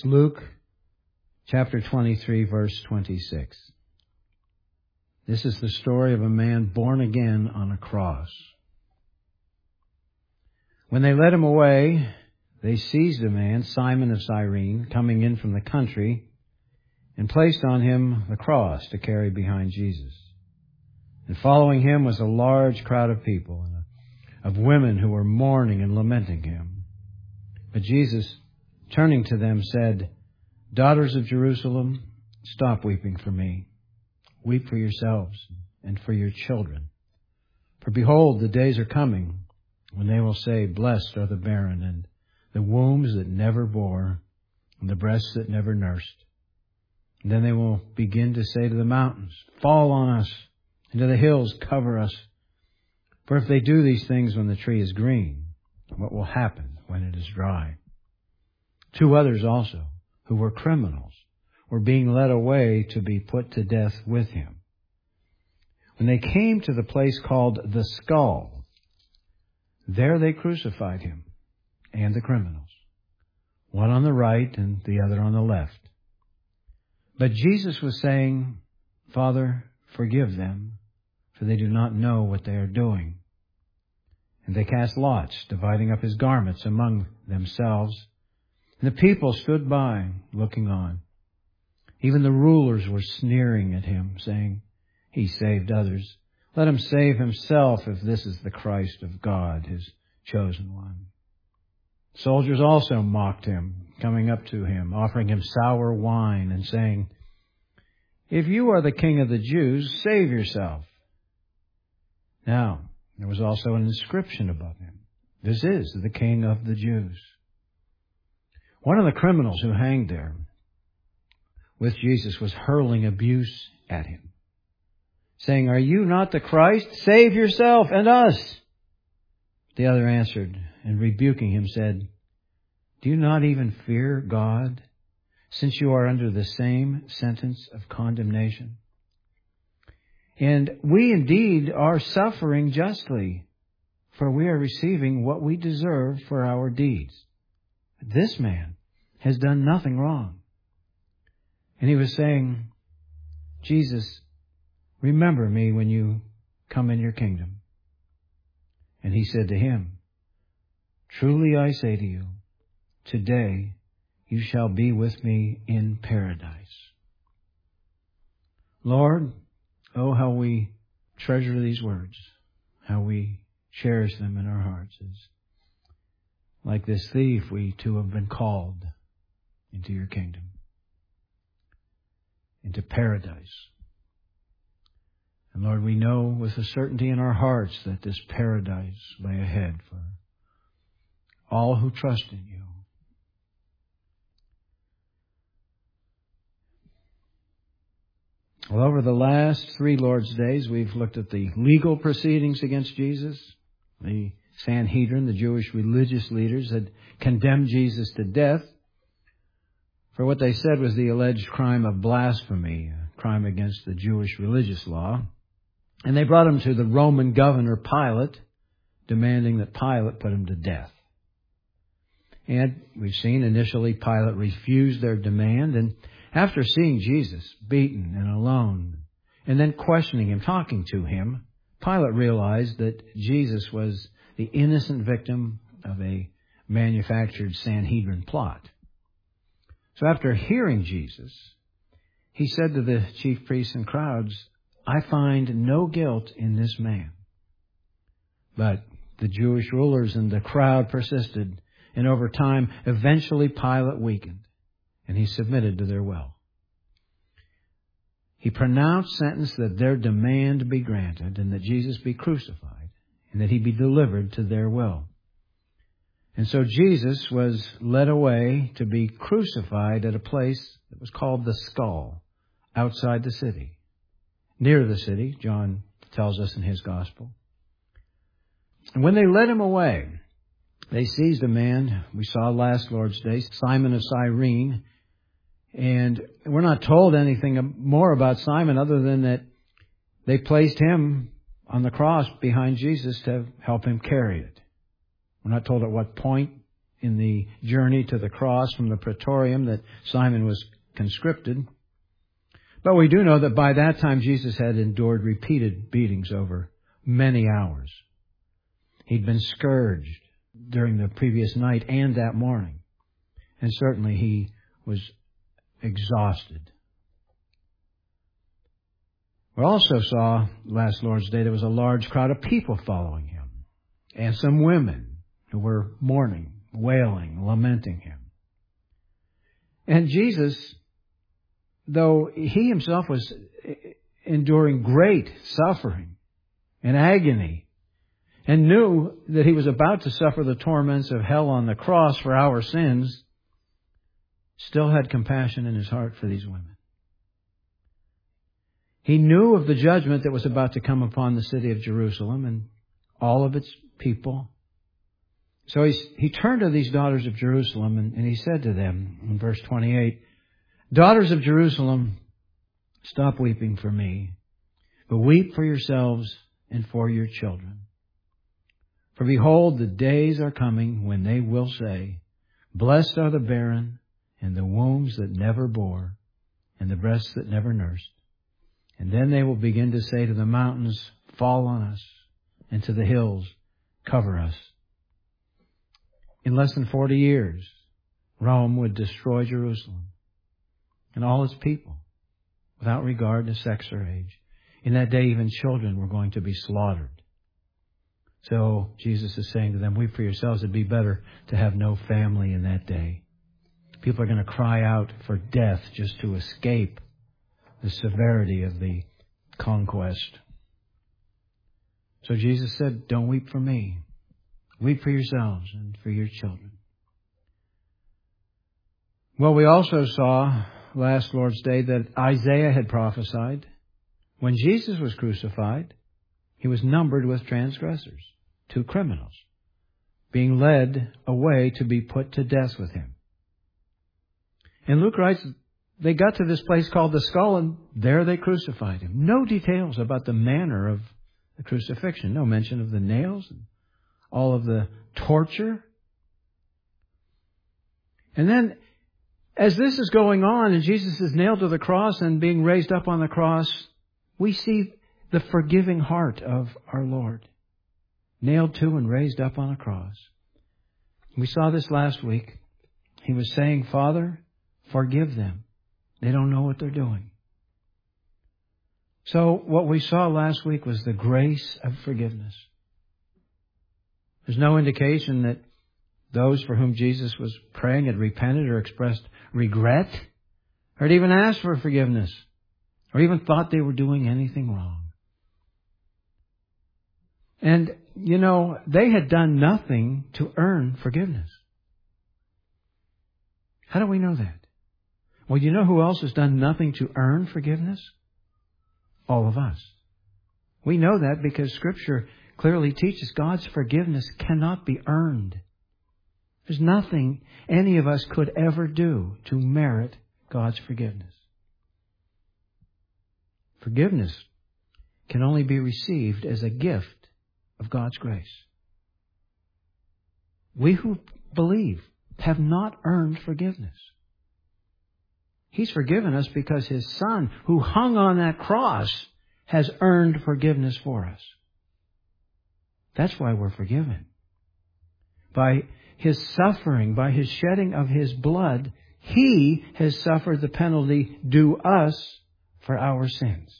Luke chapter 23, verse 26. This is the story of a man born again on a cross. When they led him away, they seized a man, Simon of Cyrene, coming in from the country, and placed on him the cross to carry behind Jesus. And following him was a large crowd of people, and of women who were mourning and lamenting him. But Jesus, turning to them, said, "Daughters of Jerusalem, stop weeping for me. Weep for yourselves and for your children. For behold, the days are coming when they will say, Blessed are the barren, and the wombs that never bore, and the breasts that never nursed. And then they will begin to say to the mountains, Fall on us, and to the hills, cover us. For if they do these things when the tree is green, what will happen when it is dry?" Two others also, who were criminals, were being led away to be put to death with him. When they came to the place called the Skull, there they crucified him and the criminals, one on the right and the other on the left. But Jesus was saying, "Father, forgive them, for they do not know what they are doing." And they cast lots, dividing up his garments among themselves. And the people stood by, looking on. Even the rulers were sneering at him, saying, "He saved others. Let him save himself if this is the Christ of God, his chosen one." Soldiers also mocked him, coming up to him, offering him sour wine, and saying, "If you are the King of the Jews, save yourself." Now, there was also an inscription above him, "This is the King of the Jews." One of the criminals who hanged there with Jesus was hurling abuse at him, saying, "Are you not the Christ? Save yourself and us." The other answered, and rebuking him said, "Do you not even fear God, since you are under the same sentence of condemnation? And we indeed are suffering justly, for we are receiving what we deserve for our deeds. This man has done nothing wrong." And he was saying, "Jesus, remember me when you come in your kingdom." And he said to him, "Truly I say to you, today you shall be with me in paradise." Lord, oh, how we treasure these words, how we cherish them in our hearts. As like this thief, we too have been called into your kingdom, into paradise. And Lord, we know with a certainty in our hearts that this paradise lay ahead for all who trust in you. Well, over the last 3 Lord's Days, we've looked at the legal proceedings against Jesus. The Sanhedrin, the Jewish religious leaders, had condemned Jesus to death for what they said was the alleged crime of blasphemy, a crime against the Jewish religious law. And they brought him to the Roman governor Pilate, demanding that Pilate put him to death. And we've seen initially Pilate refused their demand, and after seeing Jesus beaten and alone, and then questioning him, talking to him, Pilate realized that Jesus was the innocent victim of a manufactured Sanhedrin plot. So after hearing Jesus, he said to the chief priests and crowds, "I find no guilt in this man." But the Jewish rulers and the crowd persisted, and over time, eventually Pilate weakened, and he submitted to their will. He pronounced sentence that their demand be granted, and that Jesus be crucified, and that he be delivered to their will. And so Jesus was led away to be crucified at a place that was called the Skull, outside the city. Near the city, John tells us in his gospel. And when they led him away, they seized a man we saw last Lord's Day, Simon of Cyrene. And we're not told anything more about Simon other than that they placed him on the cross behind Jesus to help him carry it. We're not told at what point in the journey to the cross from the Praetorium that Simon was conscripted. But we do know that by that time Jesus had endured repeated beatings over many hours. He'd been scourged during the previous night and that morning. And certainly he was exhausted. We also saw last Lord's Day there was a large crowd of people following him. And some women who were mourning, wailing, lamenting him. And Jesus, though he himself was enduring great suffering and agony, and knew that he was about to suffer the torments of hell on the cross for our sins, still had compassion in his heart for these women. He knew of the judgment that was about to come upon the city of Jerusalem and all of its people. So he turned to these daughters of Jerusalem and he said to them in verse 28, "Daughters of Jerusalem, stop weeping for me, but weep for yourselves and for your children. For behold, the days are coming when they will say, Blessed are the barren, and the wombs that never bore, and the breasts that never nursed. And then they will begin to say to the mountains, Fall on us, and to the hills, cover us." In less than 40 years, Rome would destroy Jerusalem and all its people, without regard to sex or age. In that day, even children were going to be slaughtered. So Jesus is saying to them, weep for yourselves. It'd be better to have no family in that day. People are going to cry out for death just to escape the severity of the conquest. So Jesus said, don't weep for me. Weep for yourselves and for your children. Well, we also saw last Lord's Day that Isaiah had prophesied when Jesus was crucified, he was numbered with transgressors, 2 criminals, being led away to be put to death with him. And Luke writes, they got to this place called the Skull, and there they crucified him. No details about the manner of the crucifixion. No mention of the nails and all of the torture. And then, as this is going on and Jesus is nailed to the cross and being raised up on the cross, we see the forgiving heart of our Lord, nailed to and raised up on a cross. We saw this last week. He was saying, Father, forgive them. They don't know what they're doing. So what we saw last week was the grace of forgiveness. There's no indication that those for whom Jesus was praying had repented or expressed regret or had even asked for forgiveness or even thought they were doing anything wrong. And, you know, they had done nothing to earn forgiveness. How do we know that? Well, you know who else has done nothing to earn forgiveness? All of us. We know that because Scripture clearly teaches God's forgiveness cannot be earned. There's nothing any of us could ever do to merit God's forgiveness. Forgiveness can only be received as a gift of God's grace. We who believe have not earned forgiveness. He's forgiven us because His Son, who hung on that cross, has earned forgiveness for us. That's why we're forgiven. By His suffering, by His shedding of His blood, He has suffered the penalty due us for our sins.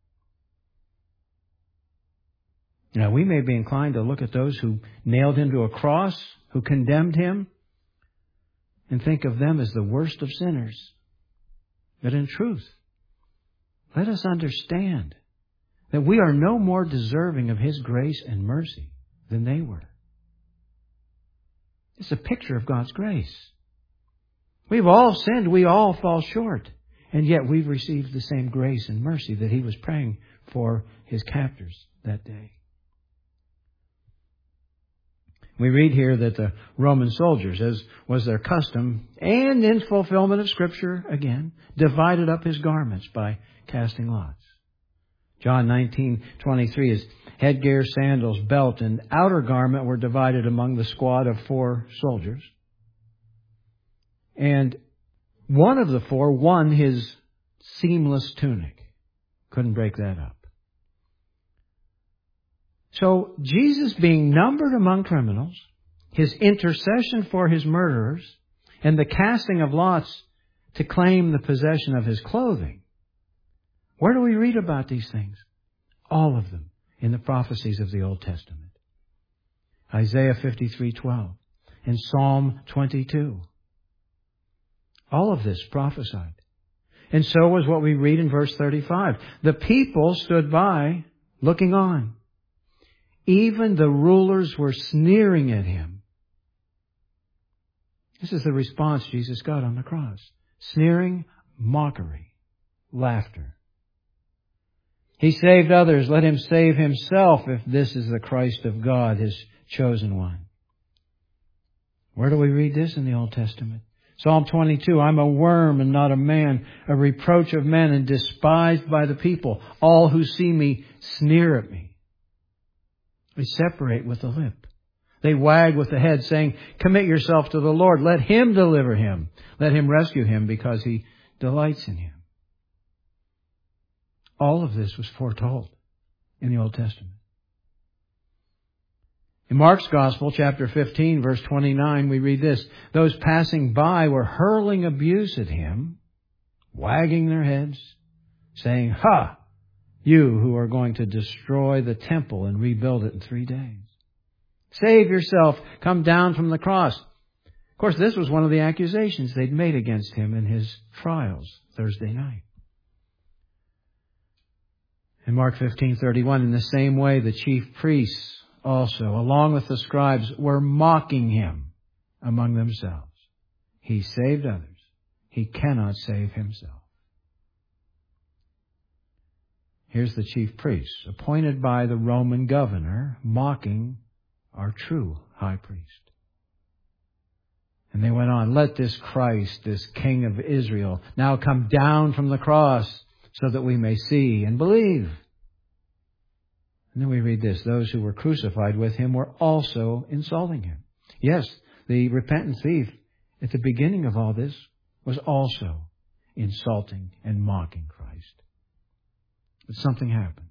Now, we may be inclined to look at those who nailed Him to a cross, who condemned Him, and think of them as the worst of sinners. But in truth, let us understand that we are no more deserving of His grace and mercy than they were. It's a picture of God's grace. We've all sinned. We all fall short. And yet we've received the same grace and mercy that He was praying for His captors that day. We read here that the Roman soldiers, as was their custom, and in fulfillment of Scripture again, divided up His garments by casting lots. John 19:23 is headgear, sandals, belt, and outer garment were divided among the squad of 4 soldiers. And one of the four won his seamless tunic. Couldn't break that up. So Jesus being numbered among criminals, his intercession for his murderers, and the casting of lots to claim the possession of his clothing. Where do we read about these things? All of them in the prophecies of the Old Testament. Isaiah 53:12 and Psalm 22. All of this prophesied. And so was what we read in verse 35. The people stood by, looking on. Even the rulers were sneering at him. This is the response Jesus got on the cross. Sneering, mockery, laughter. He saved others. Let him save himself if this is the Christ of God, his chosen one. Where do we read this in the Old Testament? Psalm 22, I'm a worm and not a man, a reproach of men and despised by the people. All who see me sneer at me. They separate with the lip. They wag with the head, saying, commit yourself to the Lord. Let him deliver him. Let him rescue him because he delights in him. All of this was foretold in the Old Testament. In Mark's Gospel, chapter 15, verse 29, we read this. Those passing by were hurling abuse at him, wagging their heads, saying, ha! You who are going to destroy the temple and rebuild it in 3 days. Save yourself. Come down from the cross. Of course, this was one of the accusations they'd made against him in his trials Thursday night. In Mark 15:31, in the same way, the chief priests also, along with the scribes, were mocking him among themselves. He saved others. He cannot save himself. Here's the chief priests, appointed by the Roman governor, mocking our true high priest. And they went on, let this Christ, this King of Israel, now come down from the cross so that we may see and believe. And then we read this, those who were crucified with him were also insulting him. Yes, the repentant thief at the beginning of all this was also insulting and mocking Christ. But something happened.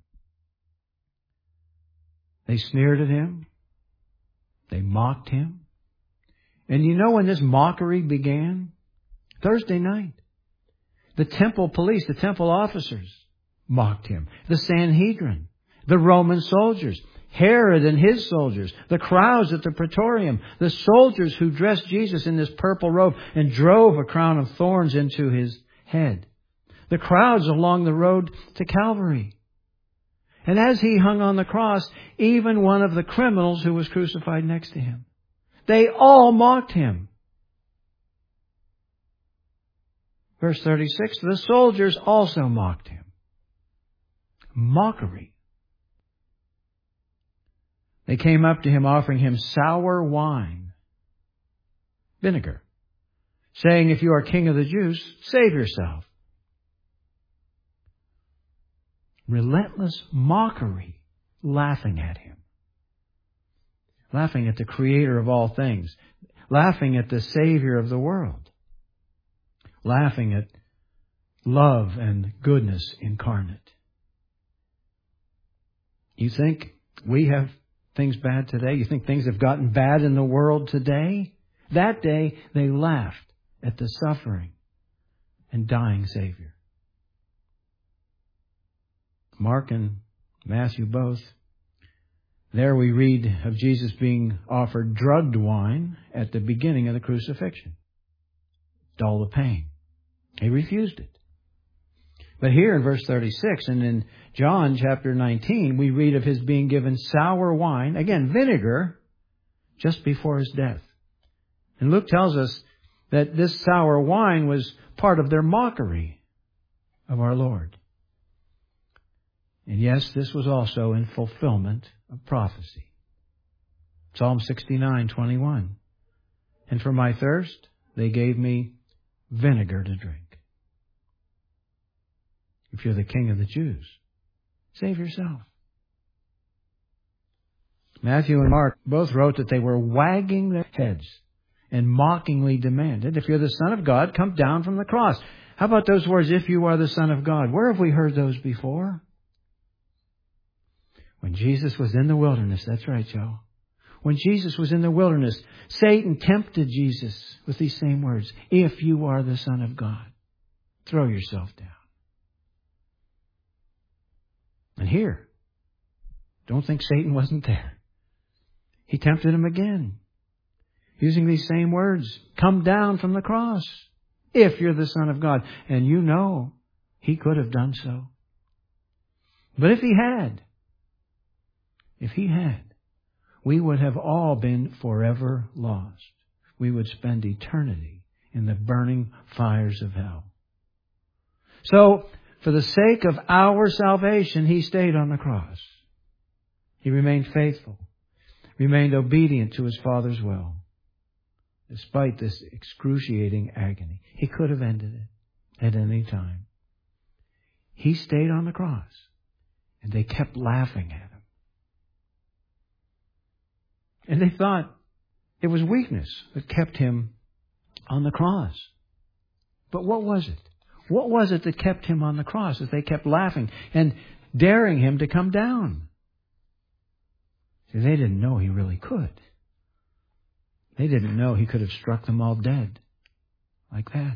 They sneered at him. They mocked him. And you know when this mockery began? Thursday night. The temple police, the temple officers mocked him. The Sanhedrin, the Roman soldiers, Herod and his soldiers, the crowds at the Praetorium, the soldiers who dressed Jesus in this purple robe and drove a crown of thorns into his head. The crowds along the road to Calvary. And as he hung on the cross, even one of the criminals who was crucified next to him. They all mocked him. Verse 36, the soldiers also mocked him. Mockery. They came up to him offering him sour wine, vinegar, saying, if you are king of the Jews, save yourself. Relentless mockery, laughing at him. Laughing at the creator of all things. Laughing at the Savior of the world. Laughing at love and goodness incarnate. You think we have things bad today? You think things have gotten bad in the world today? That day they laughed at the suffering and dying Savior. Mark and Matthew both. There we read of Jesus being offered drugged wine at the beginning of the crucifixion. Dull the pain. He refused it. But here in verse 36 and in John chapter 19, we read of his being given sour wine, again vinegar, just before his death. And Luke tells us that this sour wine was part of their mockery of our Lord. And yes, this was also in fulfillment of prophecy. Psalm 69:21. And for my thirst, they gave me vinegar to drink. If you're the king of the Jews, save yourself. Matthew and Mark both wrote that they were wagging their heads and mockingly demanded, if you're the Son of God, come down from the cross. How about those words, if you are the Son of God? Where have we heard those before? When Jesus was in the wilderness. That's right, Joe. When Jesus was in the wilderness, Satan tempted Jesus with these same words. If you are the Son of God, throw yourself down. And here, don't think Satan wasn't there. He tempted him again, using these same words. Come down from the cross, if you're the Son of God. And you know, he could have done so. But if he had, we would have all been forever lost. We would spend eternity in the burning fires of hell. So, for the sake of our salvation, he stayed on the cross. He remained faithful, remained obedient to his Father's will. Despite this excruciating agony, he could have ended it at any time. He stayed on the cross, and they kept laughing at him. And they thought it was weakness that kept him on the cross. But what was it? What was it that kept him on the cross as they kept laughing and daring him to come down? See, they didn't know he really could. They didn't know he could have struck them all dead like that.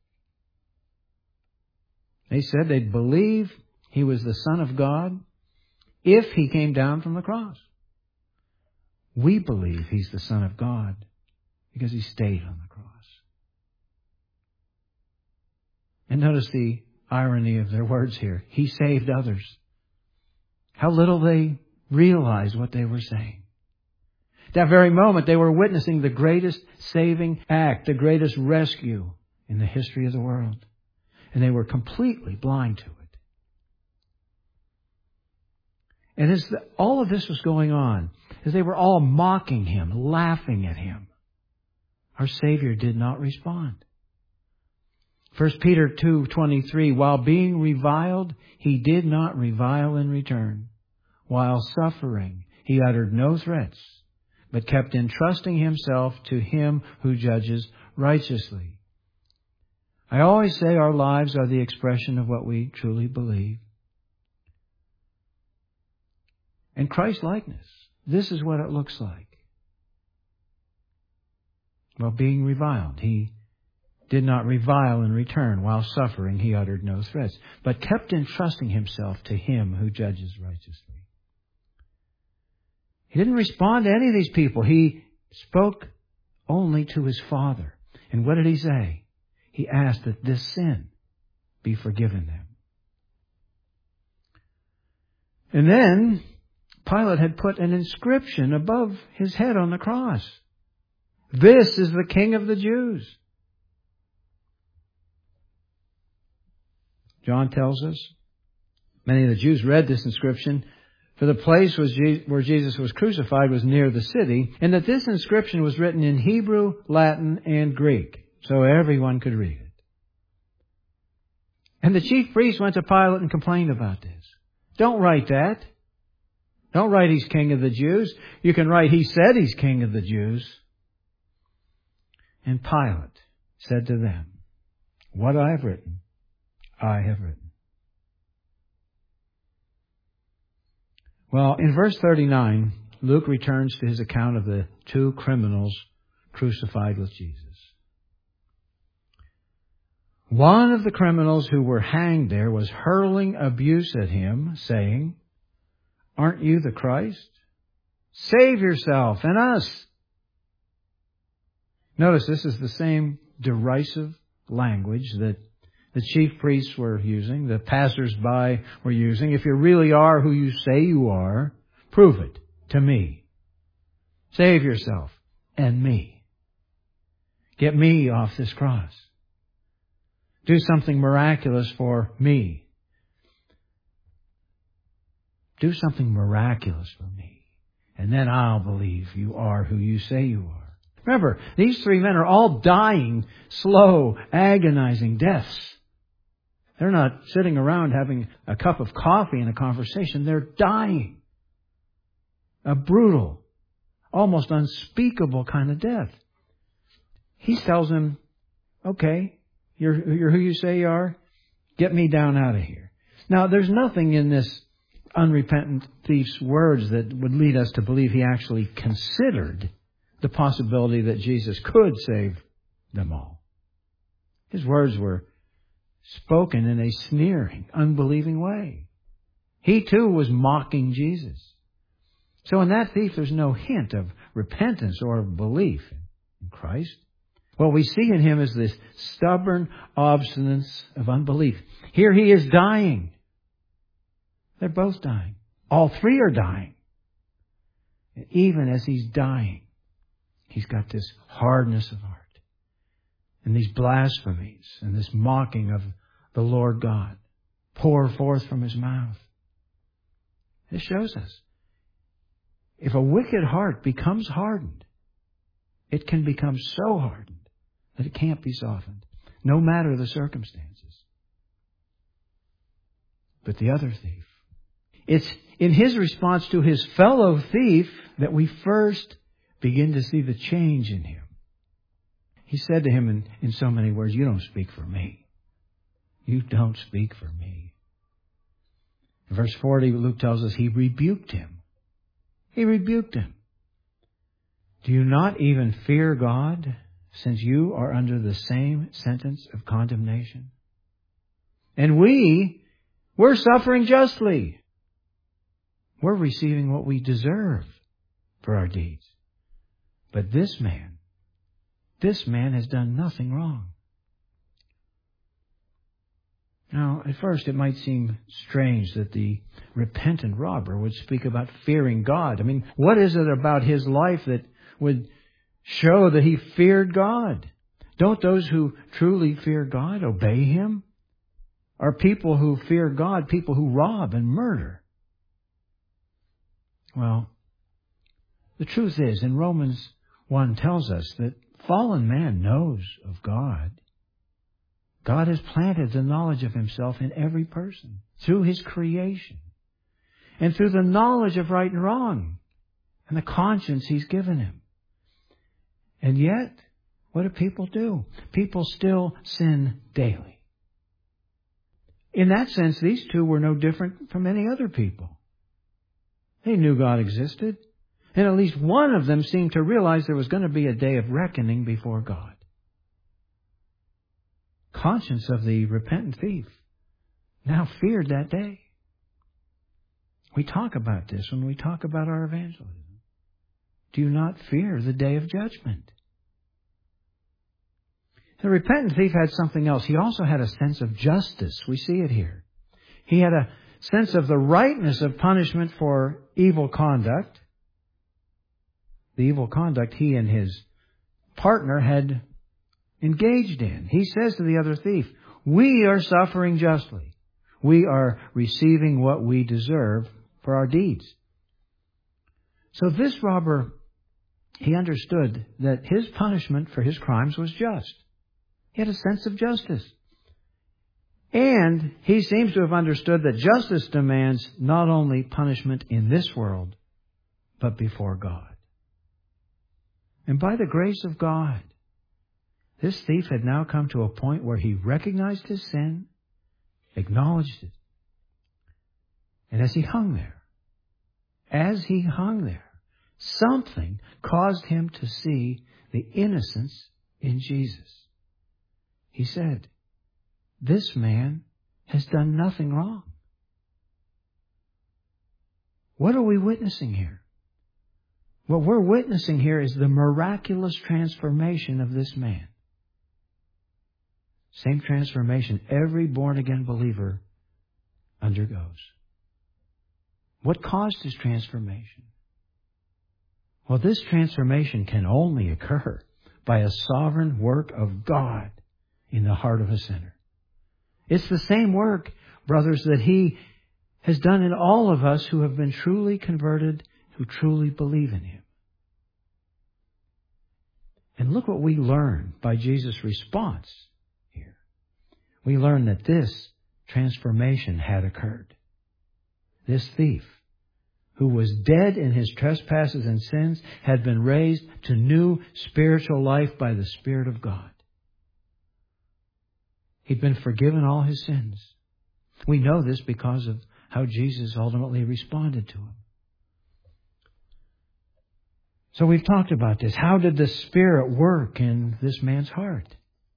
They said they'd believe he was the Son of God if he came down from the cross. We believe he's the Son of God because he stayed on the cross. And notice the irony of their words here. He saved others. How little they realized what they were saying. At that very moment, they were witnessing the greatest saving act, the greatest rescue in the history of the world. And they were completely blind to it. And as all of this was going on, as they were all mocking him, laughing at him, our Savior did not respond. 1 Peter 2:23, while being reviled, he did not revile in return. While suffering, he uttered no threats, but kept entrusting himself to him who judges righteously. I always say our lives are the expression of what we truly believe. And Christ-likeness, this is what it looks like. While being reviled, he did not revile in return. While suffering, he uttered no threats, but kept entrusting himself to him who judges righteously. He didn't respond to any of these people. He spoke only to his Father. And what did he say? He asked that this sin be forgiven them. And then Pilate had put an inscription above his head on the cross. This is the King of the Jews. John tells us, many of the Jews read this inscription, for the place where Jesus was crucified was near the city, and that this inscription was written in Hebrew, Latin, and Greek, so everyone could read it. And the chief priests went to Pilate and complained about this. Don't write that. Don't write he's King of the Jews. You can write he said he's King of the Jews. And Pilate said to them, what I have written, I have written. Well, in verse 39, Luke returns to his account of the two criminals crucified with Jesus. One of the criminals who were hanged there was hurling abuse at him, saying, aren't you the Christ? Save yourself and us. Notice this is the same derisive language that the chief priests were using, the passers-by were using. If you really are who you say you are, prove it to me. Save yourself and me. Get me off this cross. Do something miraculous for me. Do something miraculous for me. And then I'll believe you are who you say you are. Remember, these three men are all dying slow, agonizing deaths. They're not sitting around having a cup of coffee and a conversation. They're dying. A brutal, almost unspeakable kind of death. he tells him, okay, you're who you say you are. Get me down out of here. Now, there's nothing in this unrepentant thief's words that would lead us to believe he actually considered the possibility that Jesus could save them all. His words were spoken in a sneering, unbelieving way. He too was mocking Jesus. So in that thief, there's no hint of repentance or of belief in Christ. What we see in him is this stubborn obstinance of unbelief. Here he is dying. They're both dying. All three are dying. And even as he's dying, he's got this hardness of heart and these blasphemies and this mocking of the Lord God pour forth from his mouth. This shows us if a wicked heart becomes hardened, it can become so hardened that it can't be softened, no matter the circumstances. But the other thief, it's in his response to his fellow thief that we first begin to see the change in him. He said to him in so many words, you don't speak for me. You don't speak for me. In verse 40, Luke tells us he rebuked him. He rebuked him. Do you not even fear God, since you are under the same sentence of condemnation? And we're suffering justly. We're receiving what we deserve for our deeds. But this man has done nothing wrong. Now, at first it might seem strange that the repentant robber would speak about fearing God. I mean, what is it about his life that would show that he feared God? Don't those who truly fear God obey Him? Are people who fear God people who rob and murder? Well, the truth is, and Romans 1 tells us that fallen man knows of God. God has planted the knowledge of Himself in every person through His creation and through the knowledge of right and wrong and the conscience He's given him. And yet, what do people do? People still sin daily. In that sense, these two were no different from any other people. They knew God existed, and at least one of them seemed to realize there was going to be a day of reckoning before God. Conscience of the repentant thief now feared that day. We talk about this when we talk about our evangelism. Do you not fear the day of judgment? The repentant thief had something else. He also had a sense of justice. We see it here. He had a sense of the rightness of punishment for evil conduct. The evil conduct he and his partner had engaged in. He says to the other thief, we are suffering justly. We are receiving what we deserve for our deeds. So this robber, he understood that his punishment for his crimes was just. He had a sense of justice. And he seems to have understood that justice demands not only punishment in this world, but before God. And by the grace of God, this thief had now come to a point where he recognized his sin, acknowledged it. And as he hung there, something caused him to see the innocence in Jesus. He said, this man has done nothing wrong. What are we witnessing here? What we're witnessing here is the miraculous transformation of this man. Same transformation every born-again believer undergoes. What caused his transformation? Well, this transformation can only occur by a sovereign work of God in the heart of a sinner. It's the same work, brothers, that He has done in all of us who have been truly converted, who truly believe in Him. And look what we learn by Jesus' response here. We learn that this transformation had occurred. This thief who was dead in his trespasses and sins, had been raised to new spiritual life by the Spirit of God. He'd been forgiven all his sins. We know this because of how Jesus ultimately responded to him. So we've talked about this. How did the Spirit work in this man's heart?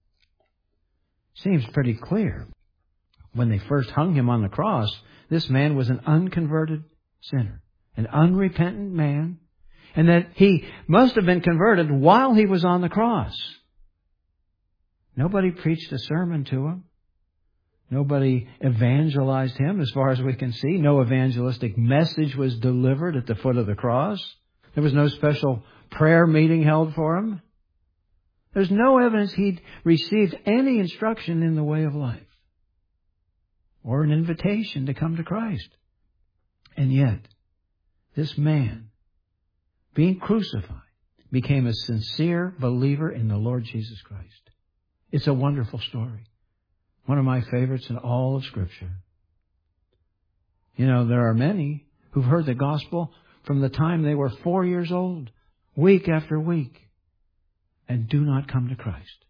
Seems pretty clear. When they first hung him on the cross, this man was an unconverted sinner, an unrepentant man, and that he must have been converted while he was on the cross. Nobody preached a sermon to him. Nobody evangelized him, as far as we can see. No evangelistic message was delivered at the foot of the cross. There was no special prayer meeting held for him. There's no evidence he'd received any instruction in the way of life or an invitation to come to Christ. And yet, this man, being crucified, became a sincere believer in the Lord Jesus Christ. It's a wonderful story. One of my favorites in all of Scripture. You know, there are many who've heard the gospel from the time they were 4 years old, week after week, and do not come to Christ.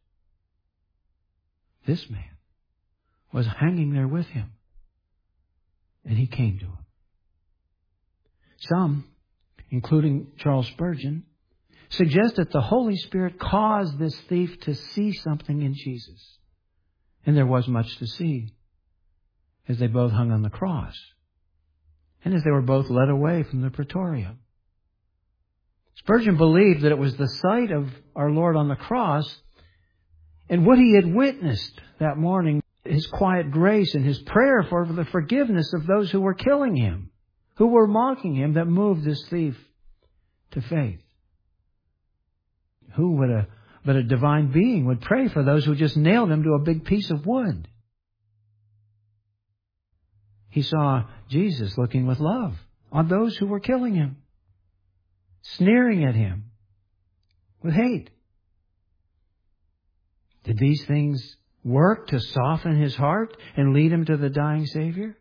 This man was hanging there with him, and he came to him. Some, including Charles Spurgeon, suggest that the Holy Spirit caused this thief to see something in Jesus. And there was much to see as they both hung on the cross and as they were both led away from the praetorium. Spurgeon believed that it was the sight of our Lord on the cross and what he had witnessed that morning, his quiet grace and his prayer for the forgiveness of those who were killing him, who were mocking him, that moved this thief to faith. Who would but a divine being would pray for those who just nailed him to a big piece of wood? He saw Jesus looking with love on those who were killing him, sneering at him with hate. Did these things work to soften his heart and lead him to the dying Savior?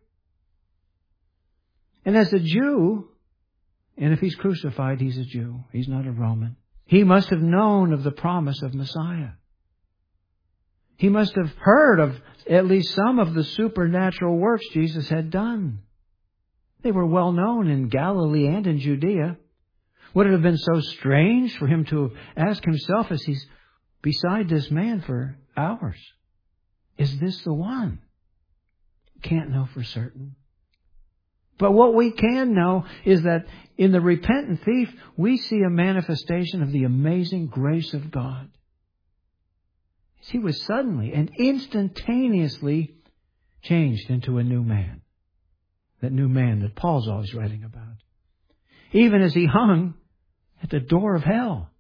And as a Jew, and if he's crucified, he's a Jew. He's not a Roman. He must have known of the promise of Messiah. He must have heard of at least some of the supernatural works Jesus had done. They were well known in Galilee and in Judea. Would it have been so strange for him to ask himself as he's beside this man for hours, is this the one? Can't know for certain. But what we can know is that in the repentant thief, we see a manifestation of the amazing grace of God. He was suddenly and instantaneously changed into a new man. That new man that Paul's always writing about. Even as he hung at the door of hell.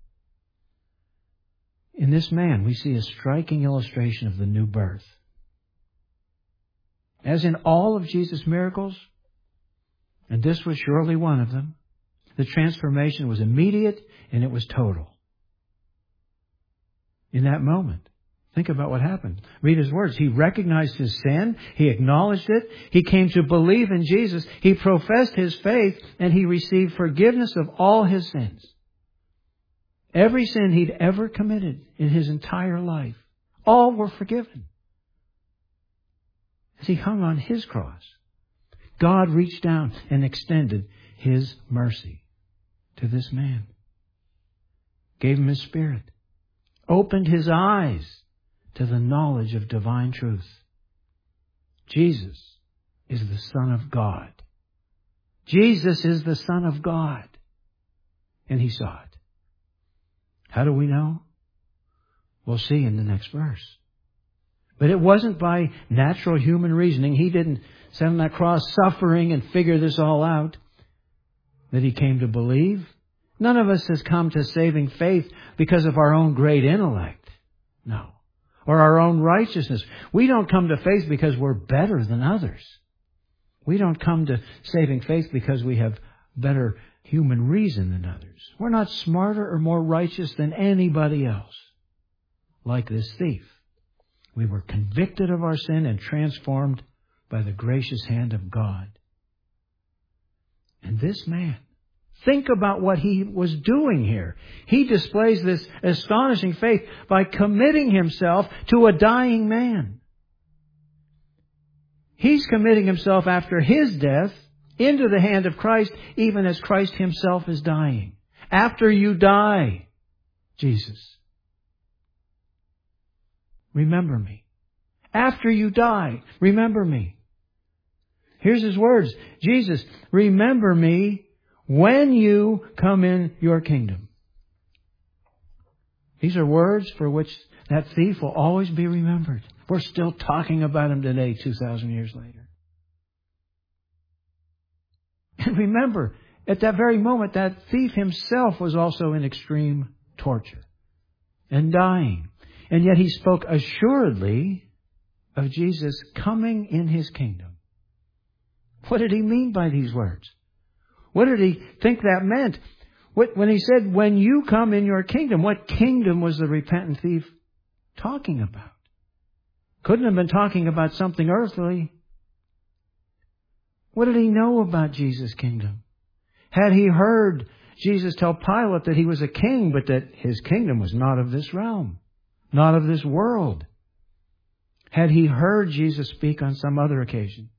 In this man, we see a striking illustration of the new birth. As in all of Jesus' miracles, and this was surely one of them, the transformation was immediate and it was total. In that moment, think about what happened. Read his words. He recognized his sin. He acknowledged it. He came to believe in Jesus. He professed his faith and he received forgiveness of all his sins. Every sin he'd ever committed in his entire life, all were forgiven. As he hung on his cross, God reached down and extended his mercy to this man. Gave him his Spirit. Opened his eyes to the knowledge of divine truth. Jesus is the Son of God. Jesus is the Son of God. And he saw it. How do we know? We'll see in the next verse. But it wasn't by natural human reasoning. He didn't sit on that cross suffering and figure this all out that he came to believe. None of us has come to saving faith because of our own great intellect. No. Or our own righteousness. We don't come to faith because we're better than others. We don't come to saving faith because we have better human reason than others. We're not smarter or more righteous than anybody else. Like this thief. We were convicted of our sin and transformed by the gracious hand of God. And this man, think about what he was doing here. He displays this astonishing faith by committing himself to a dying man. He's committing himself after his death into the hand of Christ, even as Christ himself is dying. After you die, Jesus, remember me. After you die, remember me. Here's his words. Jesus, remember me when you come in your kingdom. These are words for which that thief will always be remembered. We're still talking about him today, 2,000 years later. And remember, at that very moment, that thief himself was also in extreme torture and dying. And yet he spoke assuredly of Jesus coming in his kingdom. What did he mean by these words? What did he think that meant? When he said, when you come in your kingdom, what kingdom was the repentant thief talking about? Couldn't have been talking about something earthly. What did he know about Jesus' kingdom? Had he heard Jesus tell Pilate that he was a king, but that his kingdom was not of this realm, not of this world? Had he heard Jesus speak on some other occasion?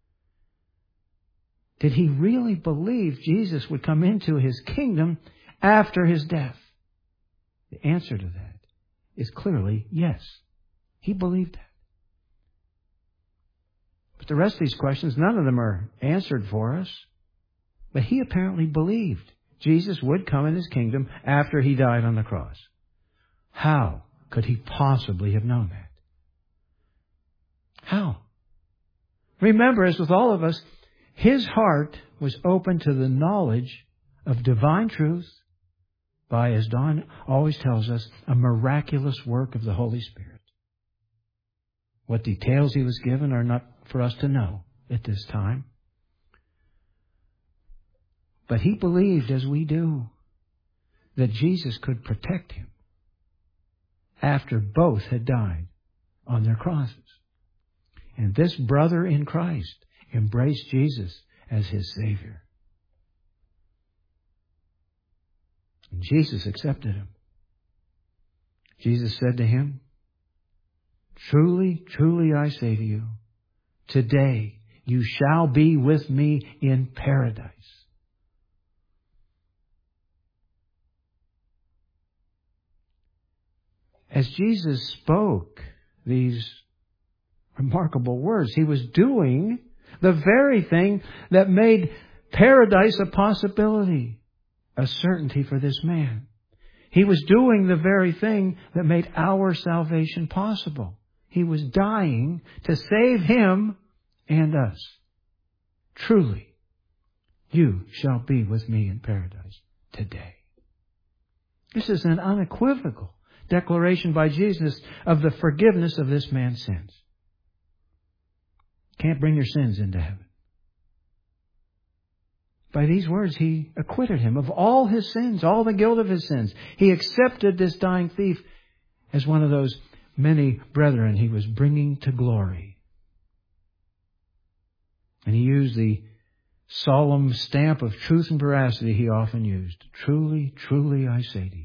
Did he really believe Jesus would come into his kingdom after his death? The answer to that is clearly yes. He believed that. But the rest of these questions, none of them are answered for us. But he apparently believed Jesus would come in his kingdom after he died on the cross. How could he possibly have known that? How? Remember, as with all of us, his heart was open to the knowledge of divine truth by, as Don always tells us, a miraculous work of the Holy Spirit. What details he was given are not for us to know at this time. But he believed, as we do, that Jesus could protect him after both had died on their crosses. And this brother in Christ embraced Jesus as his Savior. And Jesus accepted him. Jesus said to him, "Truly, truly I say to you, today you shall be with me in paradise." As Jesus spoke these remarkable words, he was doing the very thing that made paradise a possibility, a certainty for this man. He was doing the very thing that made our salvation possible. He was dying to save him and us. Truly, you shall be with me in paradise today. This is an unequivocal declaration by Jesus of the forgiveness of this man's sins. Can't bring your sins into heaven. By these words, he acquitted him of all his sins, all the guilt of his sins. He accepted this dying thief as one of those many brethren he was bringing to glory. And he used the solemn stamp of truth and veracity he often used. Truly, truly I say to you.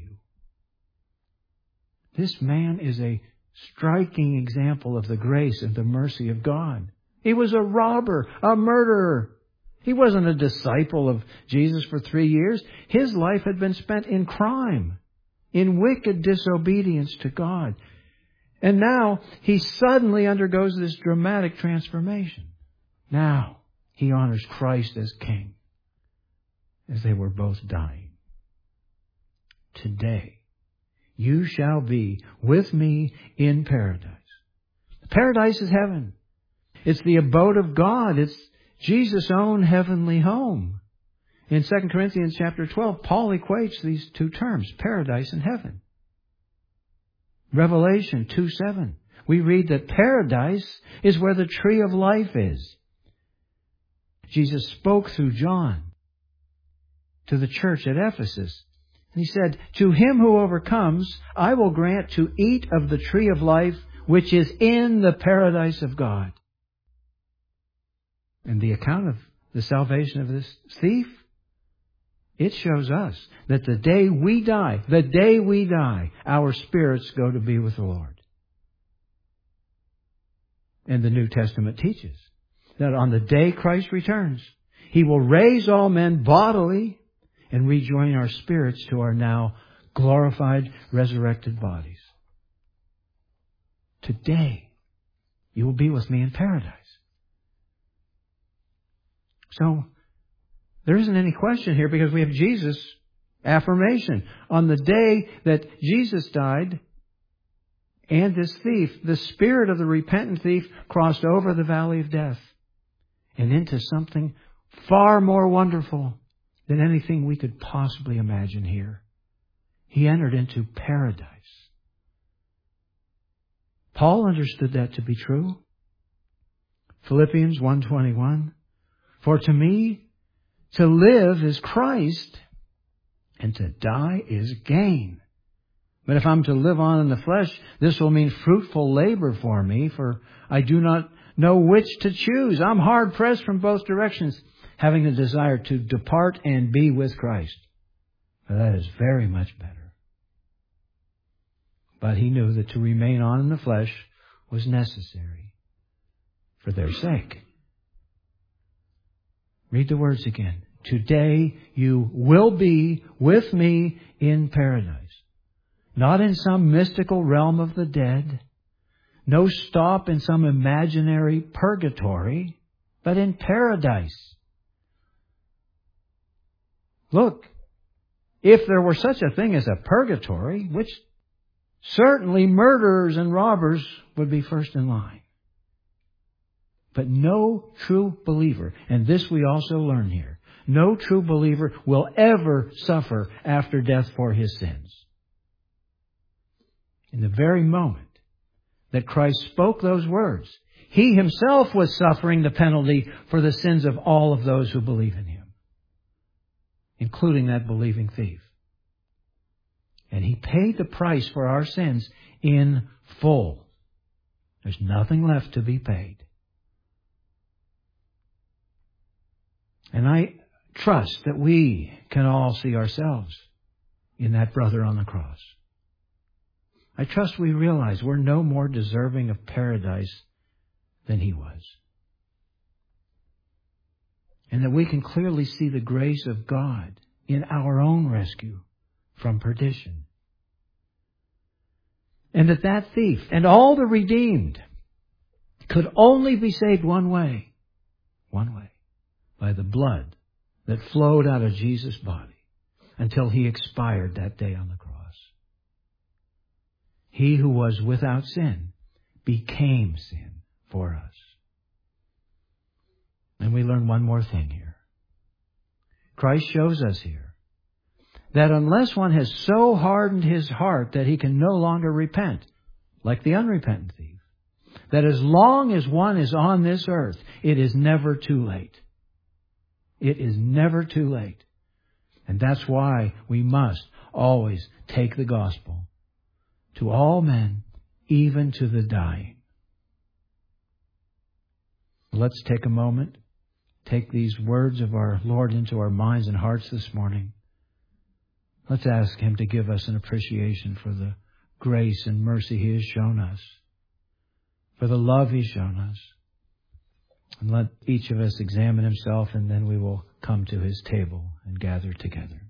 This man is a striking example of the grace and the mercy of God. He was a robber, a murderer. He wasn't a disciple of Jesus for 3 years. His life had been spent in crime, in wicked disobedience to God. And now he suddenly undergoes this dramatic transformation. Now he honors Christ as King, as they were both dying. Today, you shall be with me in paradise. Paradise is heaven. It's the abode of God. It's Jesus' own heavenly home. In 2 Corinthians chapter 12, Paul equates these two terms, paradise and heaven. Revelation 2:7, we read that paradise is where the tree of life is. Jesus spoke through John to the church at Ephesus. He said, "To him who overcomes, I will grant to eat of the tree of life, which is in the paradise of God." And the account of the salvation of this thief? It shows us that the day we die, our spirits go to be with the Lord. And the New Testament teaches that on the day Christ returns, He will raise all men bodily and rejoin our spirits to our now glorified, resurrected bodies. Today, you will be with me in paradise. So, there isn't any question here because we have Jesus' affirmation. On the day that Jesus died and this thief, the spirit of the repentant thief crossed over the valley of death and into something far more wonderful than anything we could possibly imagine here. He entered into paradise. Paul understood that to be true. Philippians 1:21, for to me, to live is Christ, and to die is gain. But if I'm to live on in the flesh, this will mean fruitful labor for me, for I do not know which to choose. I'm hard pressed from both directions, having a desire to depart and be with Christ. But that is very much better. But he knew that to remain on in the flesh was necessary for their sake. Read the words again. Today you will be with me in paradise. Not in some mystical realm of the dead. No stop in some imaginary purgatory, but in paradise. Look, if there were such a thing as a purgatory, which certainly murderers and robbers would be first in line. But no true believer, and this we also learn here, no true believer will ever suffer after death for his sins. In the very moment that Christ spoke those words, He Himself was suffering the penalty for the sins of all of those who believe in Him, including that believing thief. And He paid the price for our sins in full. There's nothing left to be paid. And I trust that we can all see ourselves in that brother on the cross. I trust we realize we're no more deserving of paradise than he was. And that we can clearly see the grace of God in our own rescue from perdition. And that thief and all the redeemed could only be saved one way, by the blood that flowed out of Jesus' body until He expired that day on the cross. He who was without sin became sin for us. And we learn one more thing here. Christ shows us here that unless one has so hardened his heart that he can no longer repent, like the unrepentant thief, that as long as one is on this earth, it is never too late. It is never too late. And that's why we must always take the gospel to all men, even to the dying. Let's take a moment, take these words of our Lord into our minds and hearts this morning. Let's ask Him to give us an appreciation for the grace and mercy He has shown us, for the love He's shown us. And let each of us examine himself, and then we will come to His table and gather together.